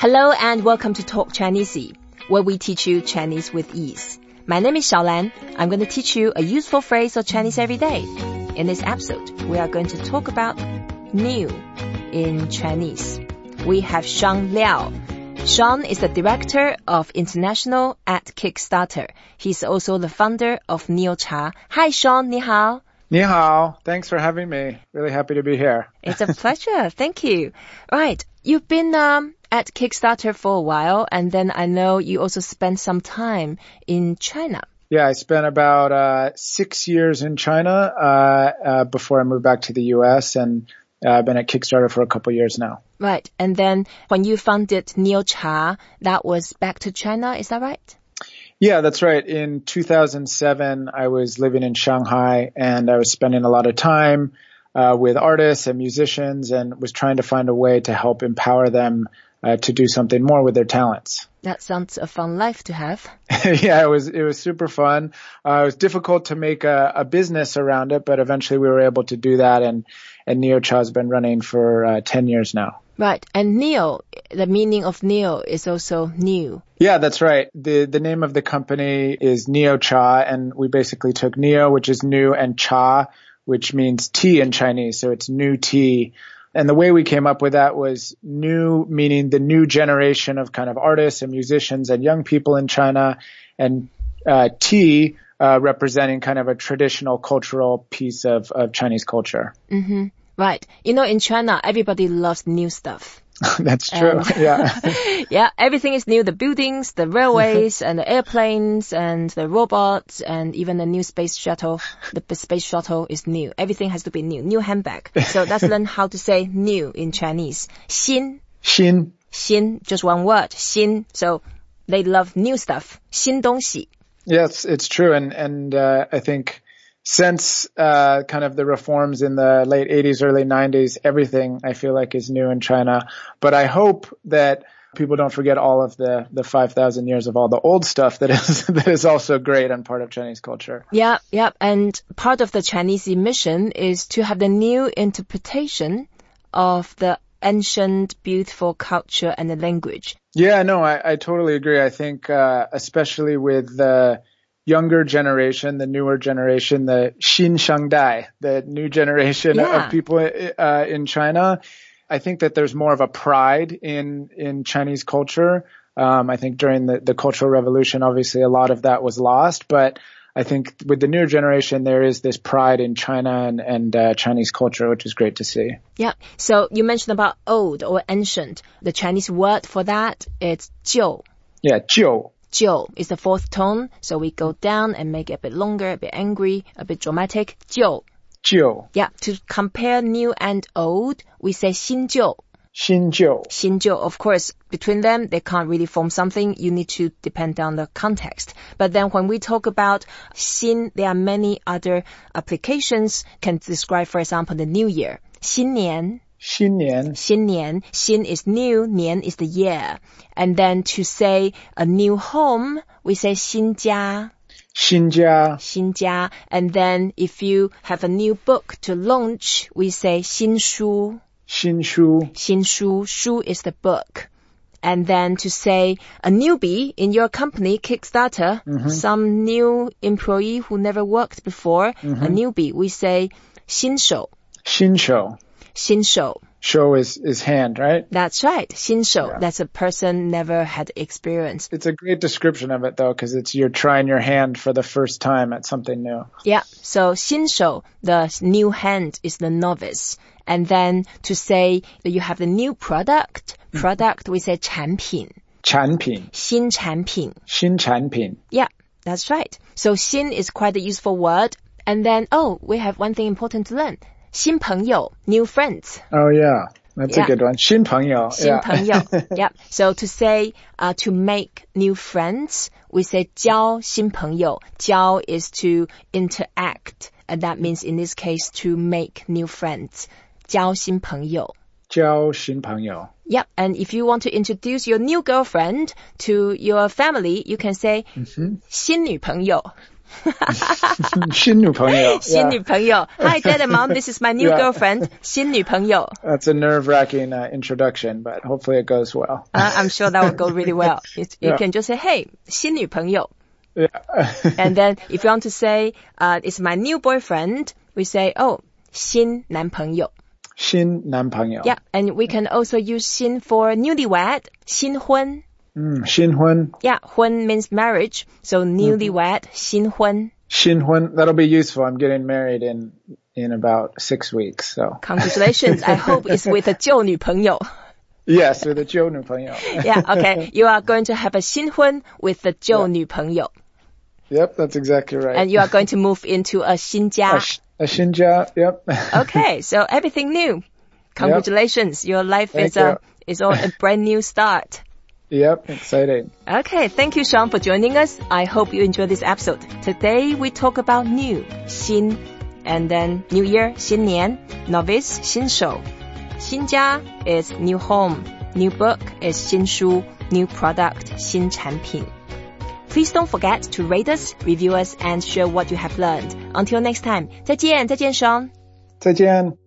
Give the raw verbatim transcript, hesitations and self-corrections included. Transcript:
Hello and welcome to Talk Chinese, where we teach you Chinese with ease. My name is Xiaolan. I'm going to teach you a useful phrase of Chinese every day. In this episode, we are going to talk about new in Chinese. We have Sean Liao. Sean is the director of International at Kickstarter. He's also the founder of Neocha. Hi, Sean. 你好. 你好. Thanks for having me. Really happy to be here. It's a pleasure. Thank you. Right. You've been um, at Kickstarter for a while, and then I know you also spent some time in China. Yeah, I spent about uh, six years in China uh, uh, before I moved back to the U S, and uh, I've been at Kickstarter for a couple years now. Right. And then when you founded Neocha, that was back to China. Is that right? Yeah, that's right. In two thousand seven, I was living in Shanghai, and I was spending a lot of time uh, with artists and musicians, and was trying to find a way to help empower them uh, to do something more with their talents. That sounds a fun life to have. Yeah, it was it was super fun. Uh, it was difficult to make a, a business around it, but eventually we were able to do that, and and Neocha has been running for uh, ten years now. Right. And Neo, the meaning of Neo is also new. Yeah, that's right. The the name of the company is Neocha, and we basically took Neo, which is new, and Cha, which means tea in Chinese. So it's new tea. And the way we came up with that was new, meaning the new generation of kind of artists and musicians and young people in China, and uh, tea uh, representing kind of a traditional cultural piece of, of Chinese culture. Mm-hmm. Right. You know, in China, everybody loves new stuff. That's true. And yeah. Yeah, everything is new. The buildings, the railways, and the airplanes, and the robots, and even the new space shuttle. The space shuttle is new. Everything has to be new. New handbag. So let's learn how to say new in Chinese. 新. 新. 新, just one word. 新. So they love new stuff. 新东西. Yes, it's true. And, and, uh, I think since, uh, kind of the reforms in the late eighties, early nineties, everything I feel like is new in China. But I hope that people don't forget all of the, the five thousand years of all the old stuff that is, that is also great and part of Chinese culture. Yeah, yeah. And part of the Chinese mission is to have the new interpretation of the ancient, beautiful culture and the language. Yeah, no, I, I totally agree. I think, uh, especially with the younger generation, the newer generation, the Xin Shangdai, the new generation yeah. of people uh, in China. I think that there's more of a pride in, in Chinese culture. Um, I think during the, the Cultural Revolution, obviously a lot of that was lost, but I think with the newer generation, there is this pride in China and, and uh, Chinese culture, which is great to see. Yeah. So you mentioned about old or ancient. The Chinese word for that is 旧. Yeah, 旧. 旧 is the fourth tone, so we go down and make it a bit longer, a bit angry, a bit dramatic. 旧. 旧. Yeah, to compare new and old, we say 新旧. 新旧. 新旧, of course, between them, they can't really form something. You need to depend on the context. But then when we talk about 新, there are many other applications can describe, for example, the new year. 新年. 新年. 新年. 新 is new, 年 is the year. And then to say a new home, we say 新家. 新家. 新家. And then if you have a new book to launch, we say 新书. 新书. 新书. 书 is the book. And then to say a newbie in your company, Kickstarter, mm-hmm. some new employee who never worked before, mm-hmm. a newbie, we say 新手. 新手. 新手. Show is, is hand, right? That's right. 新手. Yeah. That's a person never had experience. It's a great description of it, though, because it's you're trying your hand for the first time at something new. Yeah. So 新手, the new hand, is the novice. And then to say that you have the new product, product, we say 产品. 产品. 新产品. 新产品. Yeah, that's right. So 新 is quite a useful word. And then, oh, we have one thing important to learn. 新朋友, new friends. Oh, yeah. That's yeah. a good one. 新朋友. 新朋友. Yeah. yeah. So to say, uh, to make new friends, we say 交新朋友. 交 is to interact. And that means in this case to make new friends. 交新朋友. 交新朋友. Yep. And if you want to introduce your new girlfriend to your family, you can say 新女朋友. 新女朋友. 新女朋友. Hi, Dad and Mom, this is my new yeah. girlfriend. 新女朋友. That's a nerve-wracking uh, introduction, but hopefully it goes well. uh, I'm sure that will go really well. It, you yeah. can just say, hey, 新女朋友. Yeah. And then if you want to say, uh, it's my new boyfriend, we say, oh, 新男朋友. 新男朋友. Yeah, and we can also use 新 for newlywed, 新婚. Mm, 新婚. Yeah, 婚 means marriage, so newlywed, mm-hmm. 新婚. 新婚, that'll be useful. I'm getting married in in about six weeks, so. Congratulations. I hope it's with a 旧女朋友. Yes, with a 旧女朋友. Yeah, okay. You are going to have a 新婚 with the 旧女朋友. Yep, that's exactly right. And you are going to move into a 新家. A, a 新家, yep. Okay, so everything new. Congratulations. Yep. Your life Thank is a, is all a brand new start. Yep, exciting. Okay, thank you, Sean, for joining us. I hope you enjoyed this episode. Today, we talk about new, 新, and then New Year, 新年, novice, 新手. 新家 is new home, new book is 新书, new product, 新产品. Please don't forget to rate us, review us, and share what you have learned. Until next time, 再见，再见，Sean. 再见。